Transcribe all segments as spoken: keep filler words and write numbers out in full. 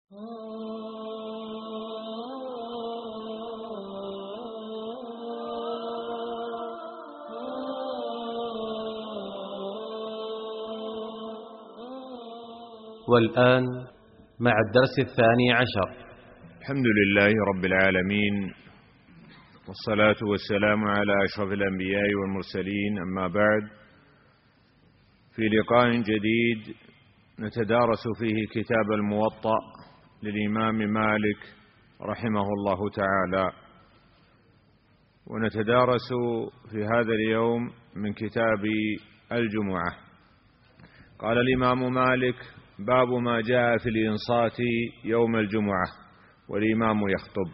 والآن مع الدرس الثاني عشر. الحمد لله رب العالمين، والصلاة والسلام على أشرف الأنبياء والمرسلين، أما بعد، في لقاء جديد نتدارس فيه كتاب الموطأ للإمام مالك رحمه الله تعالى، ونتدارس في هذا اليوم من كتاب الجمعة. قال الإمام مالك: باب ما جاء في الإنصات يوم الجمعة والإمام يخطب.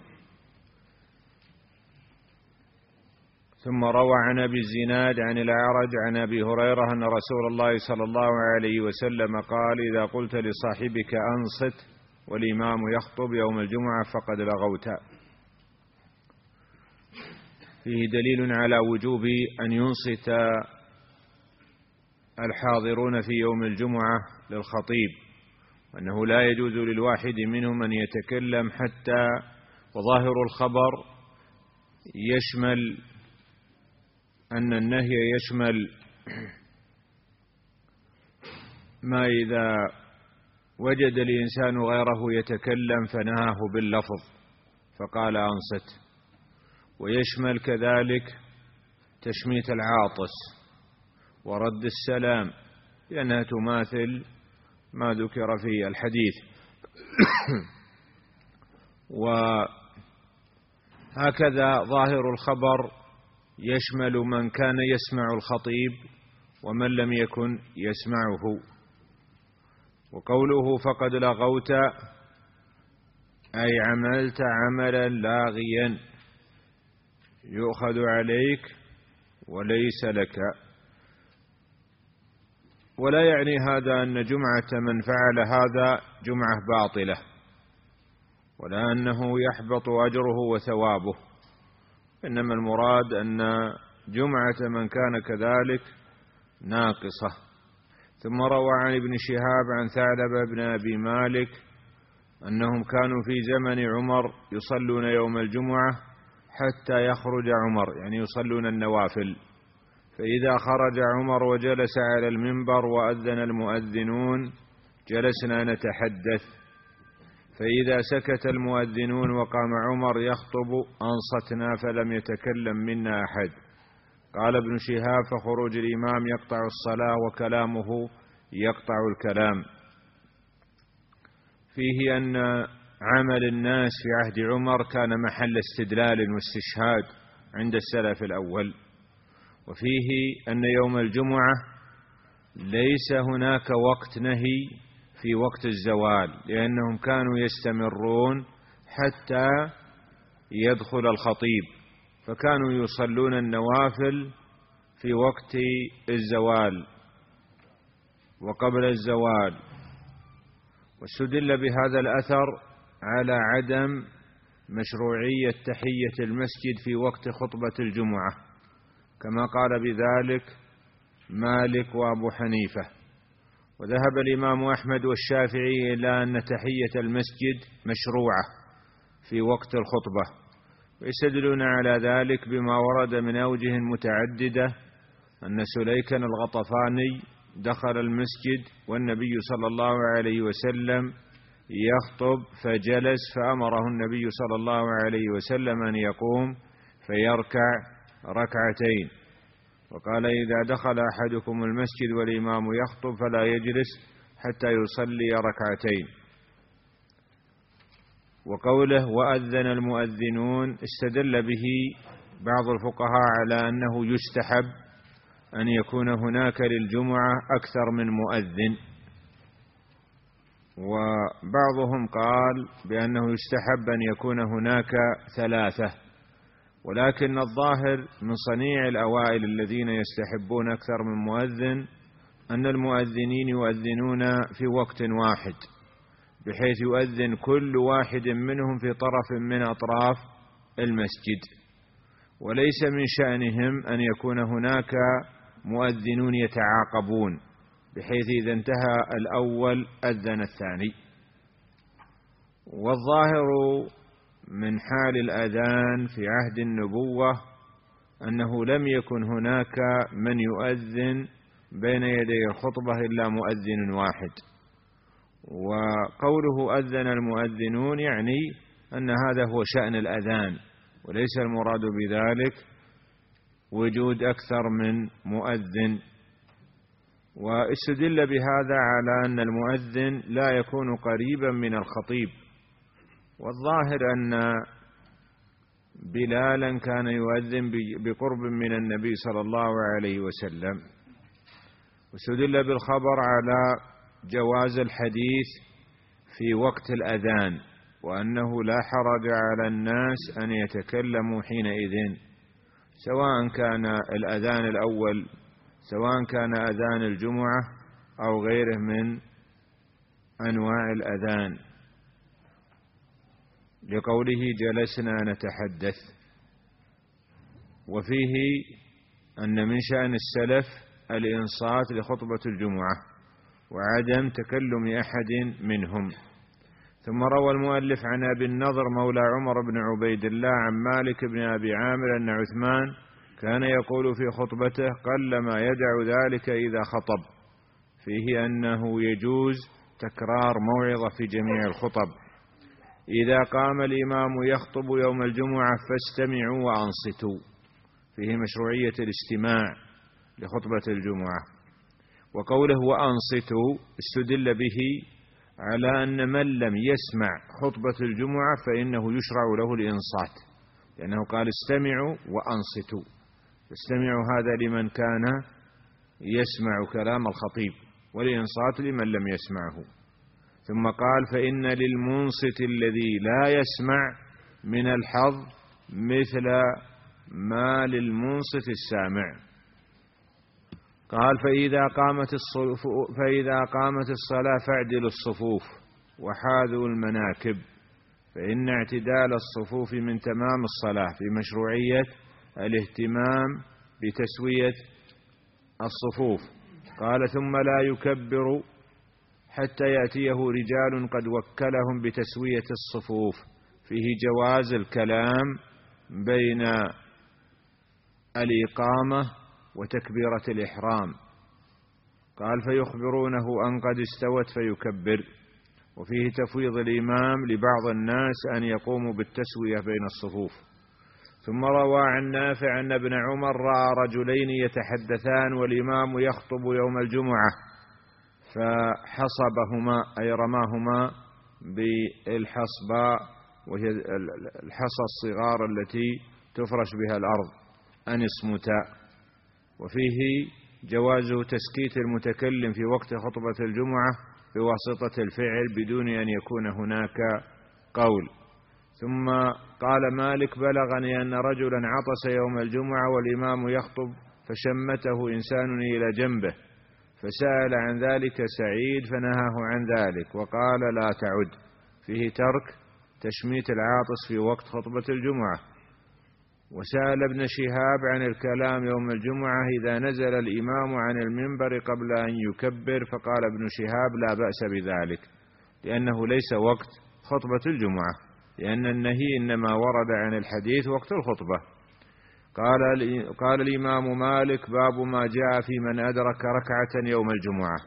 ثم روى عن أبي الزناد عن الأعرج عن أبي هريرة أن رسول الله صلى الله عليه وسلم قال: إذا قلت لصاحبك أنصت والإمام يخطب يوم الجمعة فقد لغوت. فيه دليل على وجوب أن ينصت الحاضرون في يوم الجمعة للخطيب، وأنه لا يجوز للواحد منهم أن يتكلم حتى، وظاهر الخبر يشمل أن النهي يشمل ما إذا وجد الإنسان غيره يتكلم فنهاه باللفظ فقال أنصت، ويشمل كذلك تشميت العاطس ورد السلام، لأنها تماثل ما ذكر في الحديث. وهكذا ظاهر الخبر يشمل من كان يسمع الخطيب ومن لم يكن يسمعه. وقوله فقد لغوت أي عملت عملا لاغيا يؤخذ عليك وليس لك. ولا يعني هذا أن جمعة من فعل هذا جمعة باطلة، ولا أنه يحبط أجره وثوابه، إنما المراد أن جمعة من كان كذلك ناقصة. ثم روى عن ابن شهاب عن ثعلبة بن أبي مالك أنهم كانوا في زمن عمر يصلون يوم الجمعة حتى يخرج عمر، يعني يصلون النوافل، فإذا خرج عمر وجلس على المنبر وأذن المؤذنون جلسنا نتحدث، فإذا سكت المؤذنون وقام عمر يخطب أنصتنا فلم يتكلم منا أحد. قال ابن شهاب: فخروج الإمام يقطع الصلاة وكلامه يقطع الكلام. فيه أن عمل الناس في عهد عمر كان محل استدلال واستشهاد عند السلف الأول. وفيه أن يوم الجمعة ليس هناك وقت نهي في وقت الزوال، لأنهم كانوا يستمرون حتى يدخل الخطيب، فكانوا يصلون النوافل في وقت الزوال وقبل الزوال. واستدل بهذا الأثر على عدم مشروعية تحية المسجد في وقت خطبة الجمعة، كما قال بذلك مالك وأبو حنيفة. وذهب الإمام أحمد والشافعي إلى أن تحية المسجد مشروعة في وقت الخطبة، ويستدلون على ذلك بما ورد من أوجه متعددة أن سليكا الغطفاني دخل المسجد والنبي صلى الله عليه وسلم يخطب فجلس، فأمره النبي صلى الله عليه وسلم أن يقوم فيركع ركعتين، وقال: إذا دخل أحدكم المسجد والإمام يخطب فلا يجلس حتى يصلي ركعتين. وقوله وأذن المؤذنون استدل به بعض الفقهاء على أنه يستحب أن يكون هناك للجمعة أكثر من مؤذن، وبعضهم قال بأنه يستحب أن يكون هناك ثلاثة. ولكن الظاهر من صنيع الأوائل الذين يستحبون أكثر من مؤذن أن المؤذنين يؤذنون في وقت واحد، بحيث يؤذن كل واحد منهم في طرف من أطراف المسجد، وليس من شأنهم أن يكون هناك مؤذنون يتعاقبون، بحيث إذا انتهى الأول أذن الثاني. والظاهر من حال الأذان في عهد النبوة أنه لم يكن هناك من يؤذن بين يدي الخطبة إلا مؤذن واحد، وقوله أذن المؤذنون يعني أن هذا هو شأن الأذان، وليس المراد بذلك وجود أكثر من مؤذن. واستدل بهذا على أن المؤذن لا يكون قريبا من الخطيب، والظاهر أن بلالا كان يؤذن بقرب من النبي صلى الله عليه وسلم. واستدل بالخبر على جواز الحديث في وقت الأذان، وأنه لا حرج على الناس أن يتكلموا حينئذ، سواء كان الأذان الأول سواء كان أذان الجمعة أو غيره من أنواع الأذان، لقوله جلسنا نتحدث. وفيه أن من شأن السلف الإنصات لخطبة الجمعة وعدم تكلم أحد منهم. ثم روى المؤلف عن أبي النضر مولى عمر بن عبيد الله عن مالك بن أبي عامر أن عثمان كان يقول في خطبته قلما يدع ذلك إذا خطب، فيه أنه يجوز تكرار موعظة في جميع الخطب. إذا قام الإمام يخطب يوم الجمعة فاستمعوا وأنصتوا، فيه مشروعية الاستماع لخطبة الجمعة. وقوله وأنصتوا استدل به على أن من لم يسمع خطبة الجمعة فإنه يشرع له الإنصات، لأنه قال استمعوا وأنصتوا، استمعوا هذا لمن كان يسمع كلام الخطيب، والإنصات لمن لم يسمعه. ثم قال فإن للمنصت الذي لا يسمع من الحظ مثل ما للمنصت السامع. قال فإذا قامت الصفوف فإذا قامت الصلاة فاعدلوا الصفوف وحاذوا المناكب، فإن اعتدال الصفوف من تمام الصلاة، في مشروعية الاهتمام بتسوية الصفوف. قال ثم لا يكبر حتى يأتيه رجال قد وكلهم بتسوية الصفوف، فيه جواز الكلام بين الإقامة وتكبيرة الإحرام. قال فيخبرونه أن قد استوت فيكبر. وفيه تفويض الإمام لبعض الناس أن يقوموا بالتسوية بين الصفوف. ثم روى عن نافع أن ابن عمر رأى رجلين يتحدثان والإمام يخطب يوم الجمعة فحصبهما، أي رماهما بالحصباء، وهي الحصى الصغار التي تفرش بها الأرض، أن اصمتا. وفيه جواز تسكيت المتكلم في وقت خطبة الجمعة بواسطة الفعل بدون أن يكون هناك قول. ثم قال مالك بلغني أن رجلا عطس يوم الجمعة والإمام يخطب فشمته إنسان إلى جنبه، فسأل عن ذلك سعيد فنهاه عن ذلك وقال لا تعد، فيه ترك تشميت العاطس في وقت خطبة الجمعة. وسأل ابن شهاب عن الكلام يوم الجمعة إذا نزل الإمام عن المنبر قبل أن يكبر، فقال ابن شهاب لا بأس بذلك، لأنه ليس وقت خطبة الجمعة، لأن النهي إنما ورد عن الحديث وقت الخطبة. قال, قال الإمام مالك باب ما جاء في من أدرك ركعة يوم الجمعة،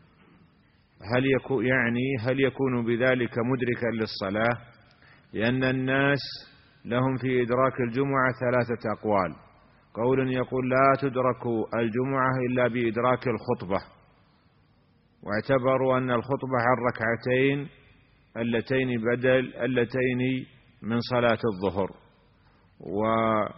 هل يكون يعني هل يكون بذلك مدركا للصلاة؟ لأن الناس لهم في إدراك الجمعة ثلاثة أقوال. قول يقول لا تدرك الجمعة إلا بإدراك الخطبة، واعتبروا أن الخطبة عن ركعتين اللتين بدل اللتين من صلاة الظهر، وكما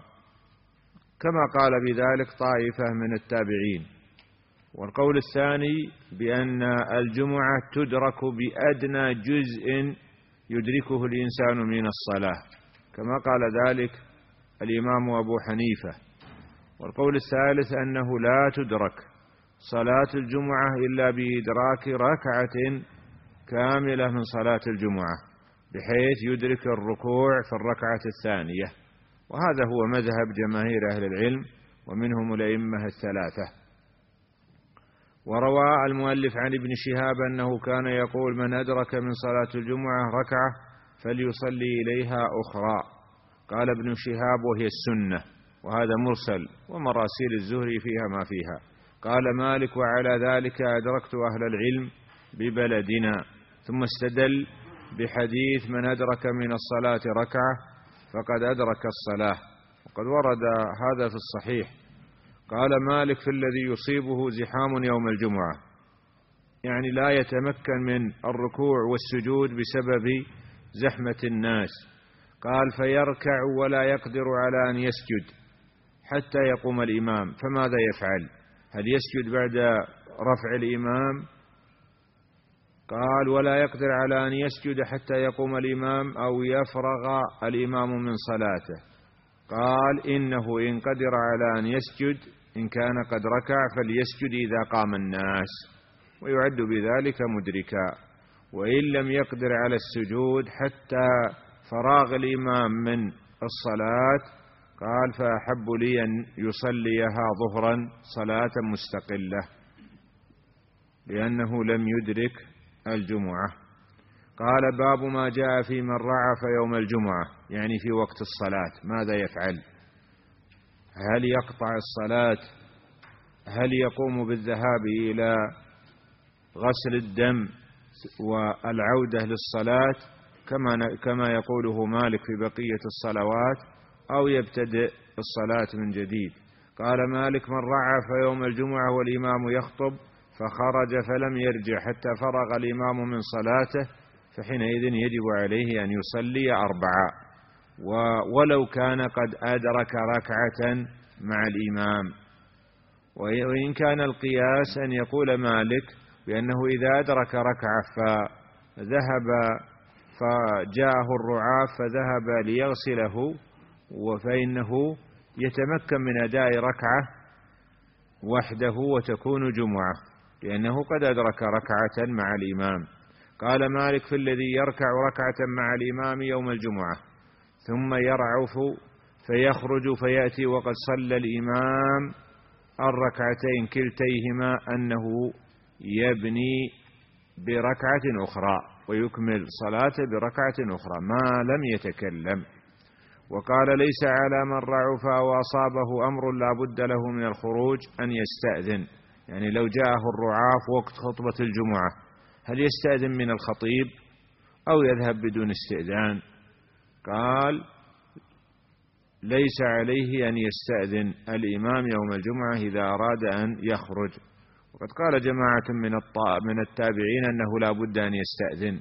قال بذلك طائفة من التابعين. والقول الثاني بأن الجمعة تدرك بأدنى جزء يدركه الإنسان من الصلاة، كما قال ذلك الإمام أبو حنيفة. والقول الثالث أنه لا تدرك صلاة الجمعة إلا بإدراك ركعة كاملة من صلاة الجمعة، بحيث يدرك الركوع في الركعة الثانية، وهذا هو مذهب جماهير أهل العلم ومنهم الأئمة الثلاثة. وروى المؤلف عن ابن شهاب أنه كان يقول من أدرك من صلاة الجمعة ركعة فليصلي إليها أخرى. قال ابن شهاب: وهي السنة، وهذا مرسل، ومراسيل الزهري فيها ما فيها. قال مالك: وعلى ذلك أدركت أهل العلم ببلدنا. ثم استدل بحديث: من أدرك من الصلاة ركعة فقد أدرك الصلاة، وقد ورد هذا في الصحيح. قال مالك: في الذي يصيبه زحام يوم الجمعة، يعني لا يتمكن من الركوع والسجود بسبب زحمة الناس. قال: فيركع ولا يقدر على أن يسجد حتى يقوم الإمام، فماذا يفعل؟ هل يسجد بعد رفع الإمام؟ قال: ولا يقدر على أن يسجد حتى يقوم الإمام أو يفرغ الإمام من صلاته. قال: إنه إن قدر على أن يسجد، إن كان قد ركع فليسجد إذا قام الناس، ويعد بذلك مدركا. وإن لم يقدر على السجود حتى فراغ الإمام من الصلاة، قال: فأحب لي أن يصليها ظهرا صلاة مستقلة، لأنه لم يدرك الجمعة. قال: باب ما جاء في من رعف يوم الجمعة، يعني في وقت الصلاة ماذا يفعل؟ هل يقطع الصلاة؟ هل يقوم بالذهاب إلى غسل الدم والعودة للصلاة كما كما يقوله مالك في بقية الصلوات، أو يبتدئ الصلاة من جديد؟ قال مالك: من رعف يوم الجمعة والإمام يخطب فخرج فلم يرجع حتى فرغ الإمام من صلاته، فحينئذ يجب عليه أن يصلي أربعة، ولو كان قد أدرك ركعة مع الإمام. وإن كان القياس أن يقول مالك بأنه إذا أدرك ركعة فذهب فجاءه الرعاف فذهب ليغسله، فإنه يتمكن من أداء ركعة وحده وتكون جمعة، لأنه قد أدرك ركعة مع الإمام. قال مالك: في الذي يركع ركعة مع الإمام يوم الجمعة ثم يرعف فيخرج فيأتي وقد صلى الإمام الركعتين كلتيهما أنه يبني بركعة أخرى ويكمل صلاته بركعة أخرى ما لم يتكلم. وقال: ليس على من رعف وأصابه أمر لا بد له من الخروج أن يستأذن، يعني لو جاءه الرعاف وقت خطبة الجمعة هل يستأذن من الخطيب أو يذهب بدون استئذان؟ قال: ليس عليه أن يستأذن الإمام يوم الجمعة إذا أراد أن يخرج. وقد قال جماعة من من التابعين أنه لا بد أن يستأذن.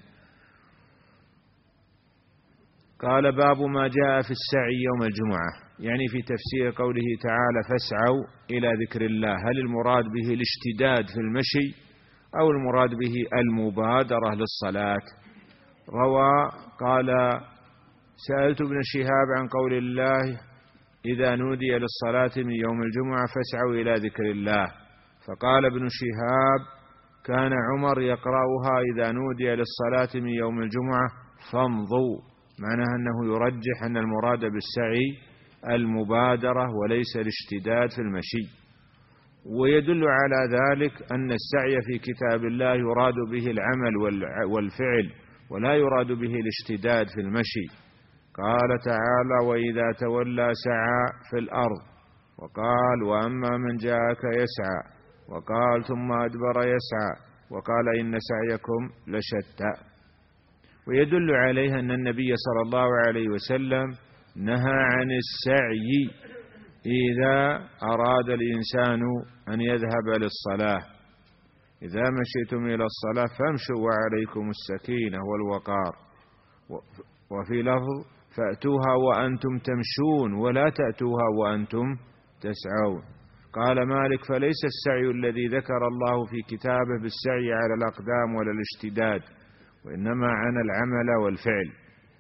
قال: باب ما جاء في السعي يوم الجمعة، يعني في تفسير قوله تعالى: فاسعوا إلى ذكر الله، هل المراد به الاشتداد في المشي أو المراد به المبادرة للصلاة؟ روى قال: سألت ابن شهاب عن قول الله: إذا نودي للصلاة من يوم الجمعة فاسعوا إلى ذكر الله، فقال ابن شهاب: كان عمر يقرأها إذا نودي للصلاة من يوم الجمعة فامضوا، معناها أنه يرجح أن المراد بالسعي المبادرة وليس الاشتداد في المشي. ويدل على ذلك أن السعي في كتاب الله يراد به العمل والفعل ولا يراد به الاشتداد في المشي. قال تعالى: وإذا تولى سعى في الأرض، وقال: وأما من جاءك يسعى، وقال: ثم أدبر يسعى، وقال: إن سعيكم لشتى. ويدل عليها أن النبي صلى الله عليه وسلم نهى عن السعي إذا أراد الإنسان أن يذهب للصلاة: إذا مشيتم إلى الصلاة فامشوا وعليكم السكينة والوقار. وفي لفظ: فأتوها وأنتم تمشون ولا تأتوها وأنتم تسعون. قال مالك: فليس السعي الذي ذكر الله في كتابه بالسعي على الأقدام ولا الاشتداد، وإنما عن العمل والفعل.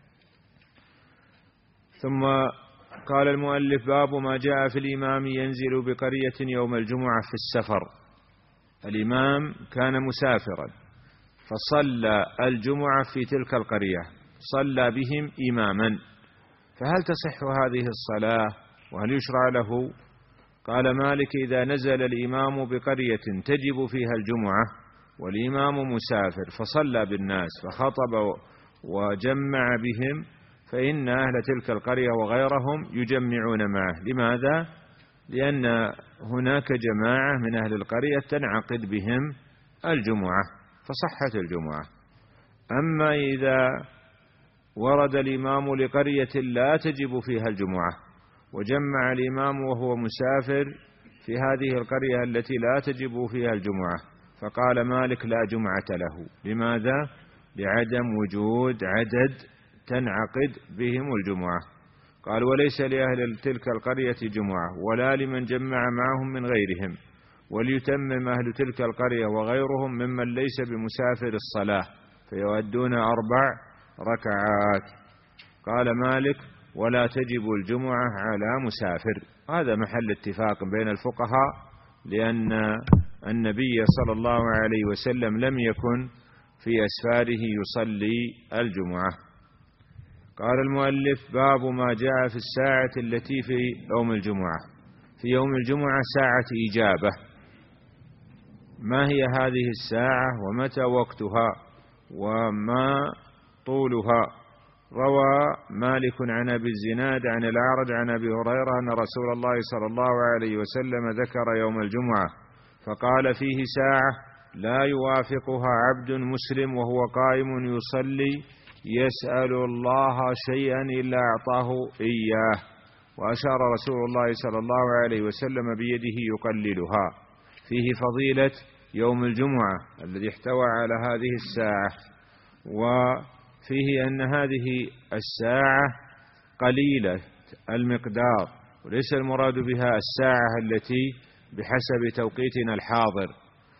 ثم قال المؤلف: باب ما جاء في الإمام ينزل بقرية يوم الجمعة في السفر. الإمام كان مسافرا فصلى الجمعة في تلك القرية، صلى بهم إماما، فهل تصح هذه الصلاة وهل يشرع له؟ قال مالك: إذا نزل الإمام بقرية تجب فيها الجمعة والإمام مسافر فصلى بالناس فخطب وجمع بهم فإن أهل تلك القرية وغيرهم يجمعون معه. لماذا؟ لأن هناك جماعة من أهل القرية تنعقد بهم الجمعة فصحت الجمعة. أما إذا ورد الإمام لقرية لا تجب فيها الجمعة وجمع الإمام وهو مسافر في هذه القرية التي لا تجب فيها الجمعة، فقال مالك لا جمعة له. لماذا؟ لعدم وجود عدد تنعقد بهم الجمعة. قال وليس لأهل تلك القرية جمعة ولا لمن جمع معهم من غيرهم، وليتمم أهل تلك القرية وغيرهم ممن ليس بمسافر الصلاة فيؤدون أربع ركعات. قال مالك ولا تجب الجمعة على مسافر. هذا محل اتفاق بين الفقهاء، لأن النبي صلى الله عليه وسلم لم يكن في أسفاره يصلي الجمعة. قال المؤلف باب ما جاء في الساعة التي في يوم الجمعة. في يوم الجمعة ساعة إجابة. ما هي هذه الساعة ومتى وقتها وما طولها؟ روى مالك عن أبي الزناد عن الأعرج عن أبي هريرة أن رسول الله صلى الله عليه وسلم ذكر يوم الجمعة فقال فيه ساعة لا يوافقها عبد مسلم وهو قائم يصلي يسأل الله شيئا إلا أعطاه إياه. وأشار رسول الله صلى الله عليه وسلم بيده يقللها. فيه فضيلة يوم الجمعة الذي احتوى على هذه الساعة، وفيه أن هذه الساعة قليلة المقدار، وليس المراد بها الساعة التي بحسب توقيتنا الحاضر.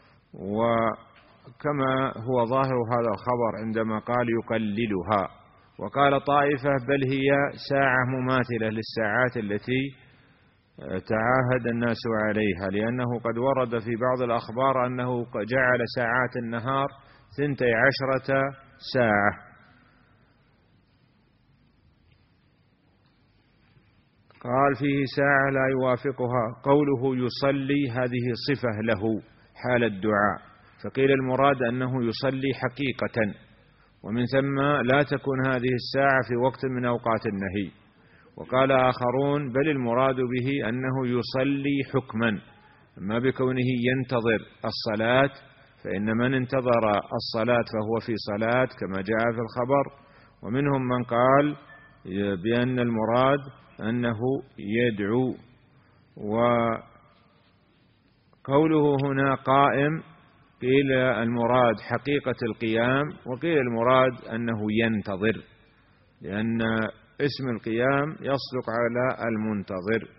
وكما هو ظاهر هذا الخبر عندما قال يقللها، وقال طائفة بل هي ساعة مماثلة للساعات التي تعاهد الناس عليها، لأنه قد ورد في بعض الأخبار أنه جعل ساعات النهار ثنتي عشرة ساعة. قال فيه ساعة لا يوافقها. قوله يصلي هذه صفة له حال الدعاء، فقيل المراد أنه يصلي حقيقة، ومن ثم لا تكون هذه الساعة في وقت من أوقات النهي. وقال آخرون بل المراد به أنه يصلي حكما، أما بكونه ينتظر الصلاة فإن من انتظر الصلاة فهو في صلاة كما جاء في الخبر. ومنهم من قال بأن المراد أنه يدعو. وقوله هنا قائم قيل المراد حقيقة القيام، وقيل المراد أنه ينتظر، لأن اسم القيام يصدق على المنتظر.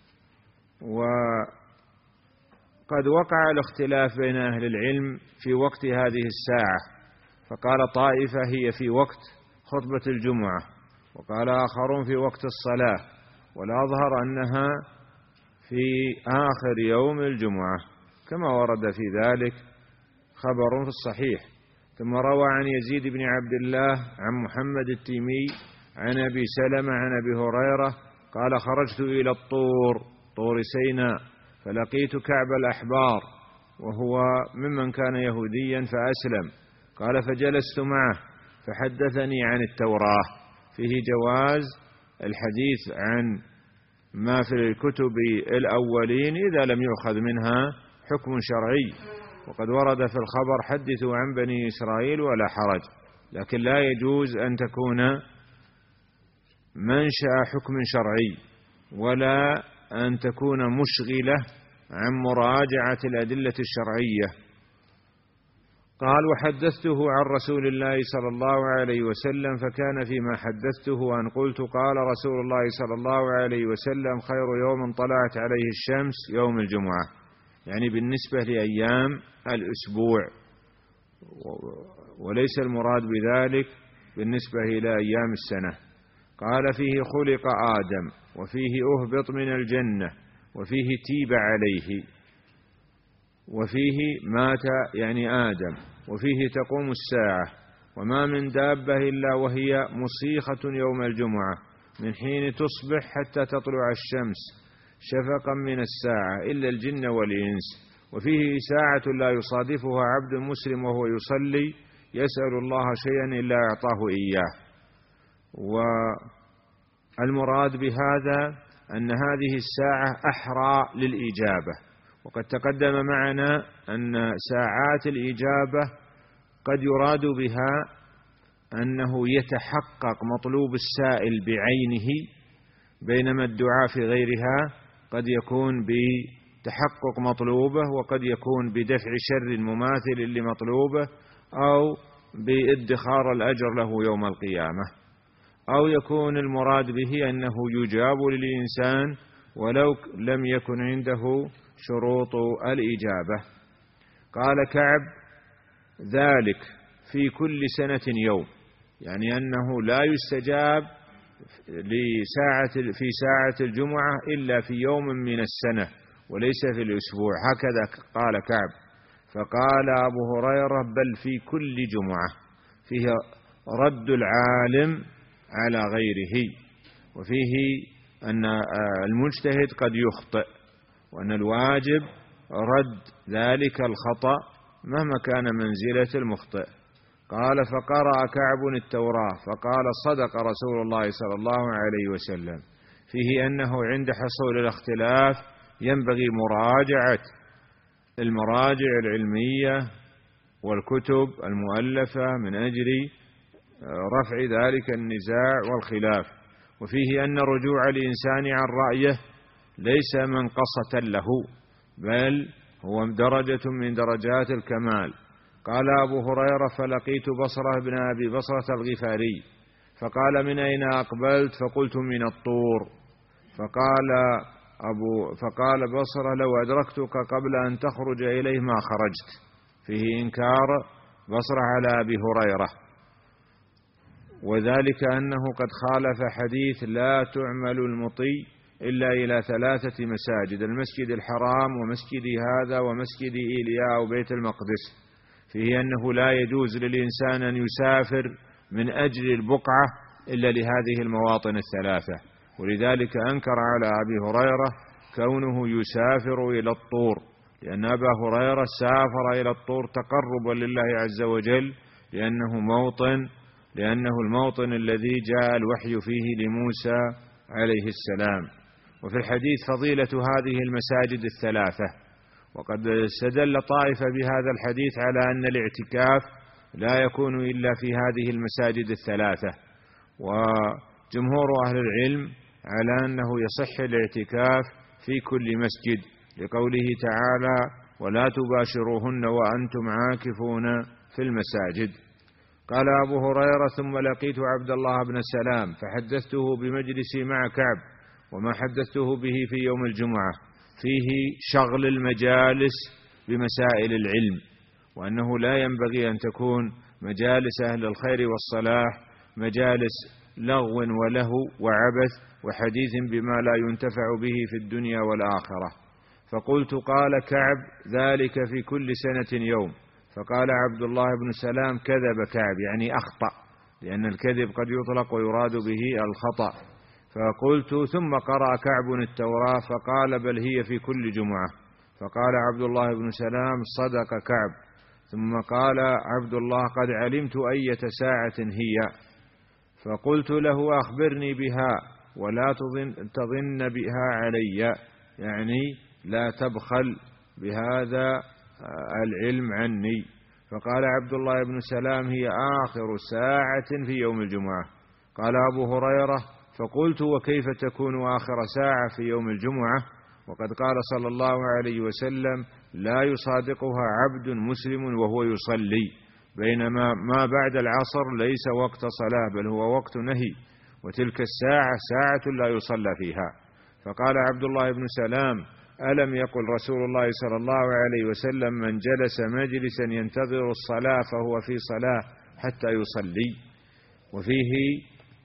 وقد وقع الاختلاف بين أهل العلم في وقت هذه الساعة، فقال طائفة هي في وقت خطبة الجمعة، وقال آخرون في وقت الصلاة، والأظهر أنها في آخر يوم الجمعة كما ورد في ذلك خبر في الصحيح. ثم روى عن يزيد بن عبد الله عن محمد التيمي عن أبي سلمة عن أبي هريرة قال خرجت إلى الطور طور سيناء فلقيت كعب الأحبار وهو ممن كان يهوديا فأسلم. قال فجلست معه فحدثني عن التوراة. فيه جواز الحديث عن ما في الكتب الأولين إذا لم يؤخذ منها حكم شرعي، وقد ورد في الخبر حدثوا عن بني إسرائيل ولا حرج، لكن لا يجوز أن تكون منشأ حكم شرعي ولا أن تكون مشغلة عن مراجعة الأدلة الشرعية. قال وحدثته عن رسول الله صلى الله عليه وسلم فكان فيما حدثته أن قلت قال رسول الله صلى الله عليه وسلم خير يوم طلعت عليه الشمس يوم الجمعة، يعني بالنسبة لأيام الأسبوع، وليس المراد بذلك بالنسبة إلى أيام السنة. قال فيه خلق آدم وفيه أهبط من الجنة وفيه تيب عليه وفيه مات يعني آدم وفيه تقوم الساعة وما من دابة إلا وهي مصيخة يوم الجمعة من حين تصبح حتى تطلع الشمس شفقا من الساعة إلا الجن والإنس. وفيه ساعة لا يصادفها عبد مسلم وهو يصلي يسأل الله شيئا إلا أعطاه إياه. والمراد بهذا أن هذه الساعة أحرى للإجابة، وقد تقدم معنا أن ساعات الإجابة قد يراد بها أنه يتحقق مطلوب السائل بعينه، بينما الدعاء في غيرها قد يكون بتحقق مطلوبه، وقد يكون بدفع شر مماثل لمطلوبه، أو بادخار الأجر له يوم القيامة، أو يكون المراد به أنه يجاب للإنسان ولو لم يكن عنده شروط الإجابة. قال كعب: ذلك في كل سنة يوم، يعني أنه لا يستجاب لساعة في ساعة الجمعة إلا في يوم من السنة وليس في الأسبوع، هكذا قال كعب. فقال أبو هريرة: بل في كل جمعة، فيه رد العالم على غيره، وفيه أن المجتهد قد يخطئ، وأن الواجب رد ذلك الخطأ مهما كان منزلة المخطئ. قال: فقرأ كعب التوراة فقال: صدق رسول الله صلى الله عليه وسلم، فيه أنه عند حصول الاختلاف ينبغي مراجعة المراجع العلمية والكتب المؤلفة من أجل رفع ذلك النزاع والخلاف. وفيه أن رجوع الإنسان عن رأيه ليس منقصة له، بل هو درجة من درجات الكمال. قال أبو هريرة: فلقيت بصرة بن أبي بصرة الغفاري فقال: من أين أقبلت؟ فقلت: من الطور. فقال أبو فقال بصرة: لو أدركتك قبل أن تخرج إليه ما خرجت. فيه إنكار بصرة على أبي هريرة، وذلك أنه قد خالف حديث لا تعمل المطي إلا إلى ثلاثة مساجد: المسجد الحرام ومسجد هذا ومسجد إيلياء وبيت المقدس. فيه أنه لا يجوز للإنسان أن يسافر من أجل البقعة إلا لهذه المواطن الثلاثة، ولذلك أنكر على أبي هريرة كونه يسافر إلى الطور، لأن أبا هريرة سافر إلى الطور تقربا لله عز وجل، لأنه موطن لأنه الموطن الذي جاء الوحي فيه لموسى عليه السلام. وفي الحديث فضيلة هذه المساجد الثلاثة، وقد استدل طائفة بهذا الحديث على أن الاعتكاف لا يكون إلا في هذه المساجد الثلاثة، وجمهور أهل العلم على أنه يصح الاعتكاف في كل مسجد، لقوله تعالى: ولا تباشروهن وأنتم عاكفون في المساجد. قال أبو هريرة: ثم لقيت عبد الله بن سلام فحدثته بمجلسي مع كعب وما حدثته به في يوم الجمعة، فيه شغل المجالس بمسائل العلم، وأنه لا ينبغي أن تكون مجالس أهل الخير والصلاح مجالس لغو ولهو وعبث وحديث بما لا ينتفع به في الدنيا والآخرة. فقلت: قال كعب: ذلك في كل سنة يوم. فقال عبد الله بن سلام: كذب كعب، يعني أخطأ، لأن الكذب قد يطلق ويراد به الخطأ. فقلت: ثم قرأ كعب التوراة فقال: بل هي في كل جمعة. فقال عبد الله بن سلام: صدق كعب. ثم قال عبد الله: قد علمت أية ساعة هي. فقلت له: أخبرني بها ولا تظن, تظن بها علي، يعني لا تبخل بهذا العلم عني. فقال عبد الله بن سلام: هي آخر ساعة في يوم الجمعة. قال أبو هريرة: فقلت: وكيف تكون آخر ساعة في يوم الجمعة وقد قال صلى الله عليه وسلم: لا يصادقها عبد مسلم وهو يصلي، بينما ما بعد العصر ليس وقت صلاة بل هو وقت نهي، وتلك الساعة ساعة لا يصلى فيها. فقال عبد الله بن سلام: ألم يقل رسول الله صلى الله عليه وسلم: من جلس مجلسا ينتظر الصلاة فهو في صلاة حتى يصلي. وفيه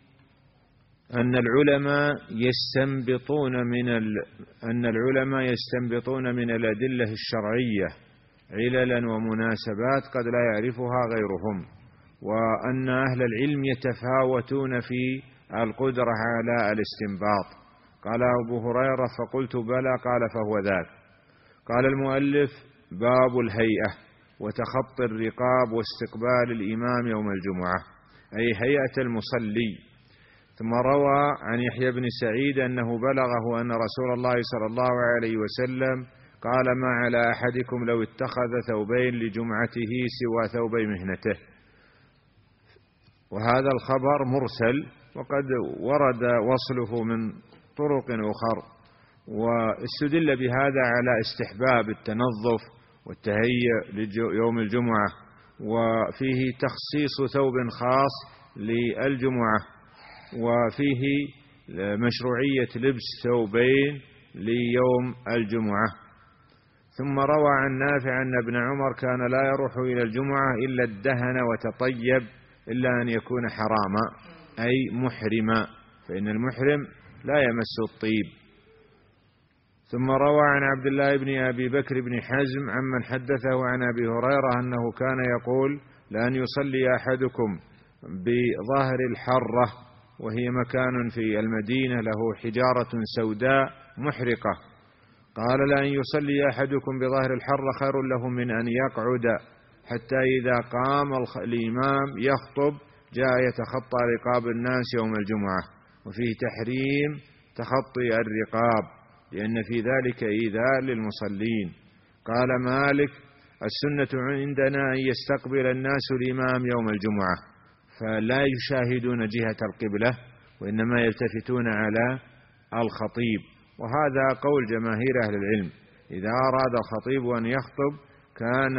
أن العلماء يستنبطون من ال... أن العلماء يستنبطون من الأدلة الشرعية عللا ومناسبات قد لا يعرفها غيرهم، وأن أهل العلم يتفاوتون في القدرة على الاستنباط. قال أبو هريرة: فقلت: بلى. قال: فهو ذاك. قال المؤلف: باب الهيئة. وتخطي الرقاب واستقبال الإمام يوم الجمعة، أي هيئة المصلي. ثم روى عن يحيى بن سعيد أنه بلغه أن رسول الله صلى الله عليه وسلم قال: ما على أحدكم لو اتخذ ثوبين لجمعته سوى ثوبي مهنته. وهذا الخبر مرسل، وقد ورد وصله من طرق أخر، واستدل بهذا على استحباب التنظف والتهيئ ليوم الجمعة، وفيه تخصيص ثوب خاص للجمعة، وفيه مشروعية لبس ثوبين ليوم الجمعة. ثم روى عن نافع أن ابن عمر كان لا يروح إلى الجمعة إلا ادهن وتطيب إلا أن يكون حراما، أي محرما، فإن المحرم لا يمس الطيب. ثم روى عن عبد الله بن أبي بكر بن حزم عمن حدثه عن أبي هريرة أنه كان يقول: لأن يصلي أحدكم بظاهر الحرة، وهي مكان في المدينة له حجارة سوداء محرقة، قال: لأن يصلي أحدكم بظاهر الحرة خير له من أن يقعد حتى إذا قام الإمام يخطب جاء يتخطى رقاب الناس يوم الجمعة. وفيه تحريم تخطي الرقاب، لأن في ذلك إيذاء للمصلين. قال مالك: السنة عندنا أن يستقبل الناس الإمام يوم الجمعة، فلا يشاهدون جهة القبلة، وإنما يلتفتون على الخطيب. وهذا قول جماهير أهل العلم، إذا أراد الخطيب أن يخطب كان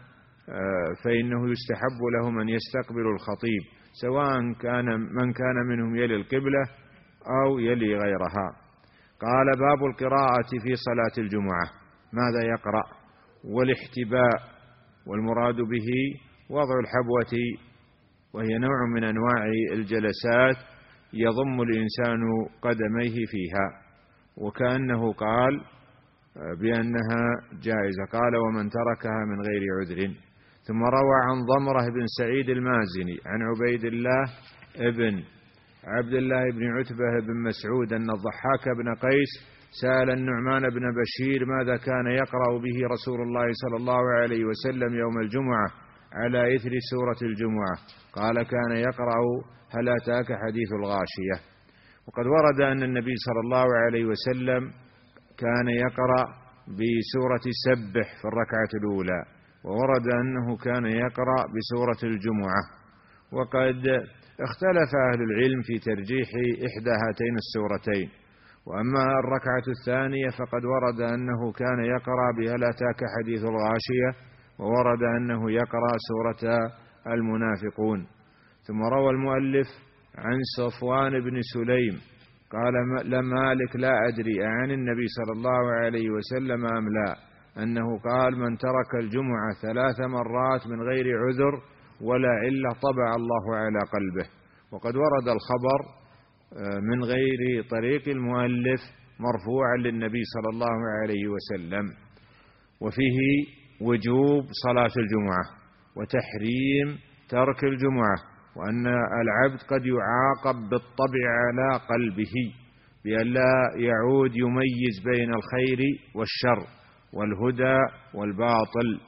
فإنه يستحب لهم أن يستقبلوا الخطيب، سواء كان من كان منهم يلي القبلة أو يلي غيرها. قال: باب القراءة في صلاة الجمعة، ماذا يقرأ؟ والاحتباء، والمراد به وضع الحبوة، وهي نوع من أنواع الجلسات يضم الإنسان قدميه فيها، وكأنه قال بأنها جائزة. قال: ومن تركها من غير عذر. ثم روى عن ضمرة بن سعيد المازني عن عبيد الله ابن عبد الله بن عتبة بن مسعود أن الضحاك بن قيس سأل النعمان بن بشير ماذا كان يقرأ به رسول الله صلى الله عليه وسلم يوم الجمعة على إثر سورة الجمعة. قال: كان يقرأ هل أتاك حديث الغاشية. وقد ورد أن النبي صلى الله عليه وسلم كان يقرأ بسورة سبح في الركعة الأولى، وورد أنه كان يقرأ بسورة الجمعة. وقد اختلف أهل العلم في ترجيح إحدى هاتين السورتين، وأما الركعة الثانية فقد ورد أنه كان يقرأ بهل أتاك حديث الغاشية، وورد أنه يقرأ سورة المنافقون. ثم روى المؤلف عن صفوان بن سليم قال: لمالك لا أدري عن النبي صلى الله عليه وسلم أم لا، أنه قال: من ترك الجمعة ثلاث مرات من غير عذر ولا علة طبع الله على قلبه. وقد ورد الخبر من غير طريق المؤلف مرفوعا للنبي صلى الله عليه وسلم، وفيه وجوب صلاة الجمعة وتحريم ترك الجمعة، وأن العبد قد يعاقب بالطبع على قلبه بأن لا يعود يميز بين الخير والشر والهدى والباطل.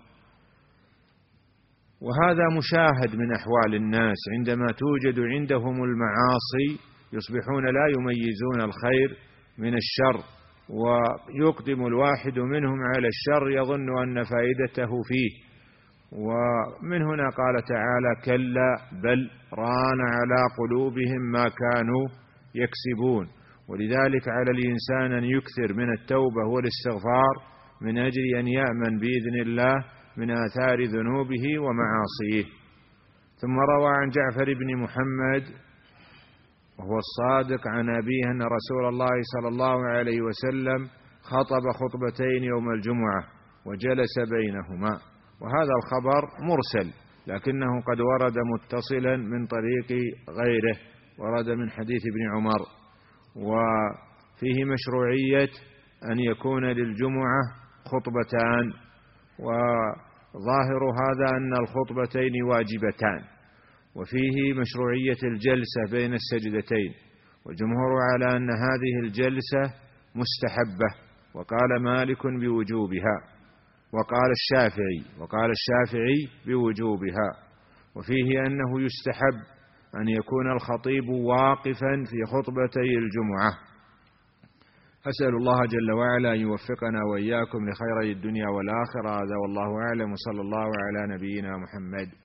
وهذا مشاهد من أحوال الناس، عندما توجد عندهم المعاصي يصبحون لا يميزون الخير من الشر، ويقدم الواحد منهم على الشر يظن أن فائدته فيه. ومن هنا قال تعالى: كلا بل ران على قلوبهم ما كانوا يكسبون. ولذلك على الإنسان أن يكثر من التوبة والاستغفار من أجل أن يأمن بإذن الله من آثار ذنوبه ومعاصيه. ثم روى عن جعفر بن محمد وهو الصادق عن أبيه أن رسول الله صلى الله عليه وسلم خطب خطبتين يوم الجمعة وجلس بينهما. وهذا الخبر مرسل، لكنه قد ورد متصلا من طريق غيره، ورد من حديث ابن عمر. وفيه مشروعية أن يكون للجمعة خطبتان، وظاهر هذا أن الخطبتين واجبتان. وفيه مشروعية الجلسة بين السجدتين، والجمهور على أن هذه الجلسة مستحبة، وقال مالك بوجوبها. وقال الشافعي وقال الشافعي بوجوبها، وفيه أنه يستحب أن يكون الخطيب واقفا في خطبتي الجمعة. أسأل الله جل وعلا أن يوفقنا وإياكم لخيري الدنيا والآخرة. هذا والله أعلم، صلى الله على نبينا محمد.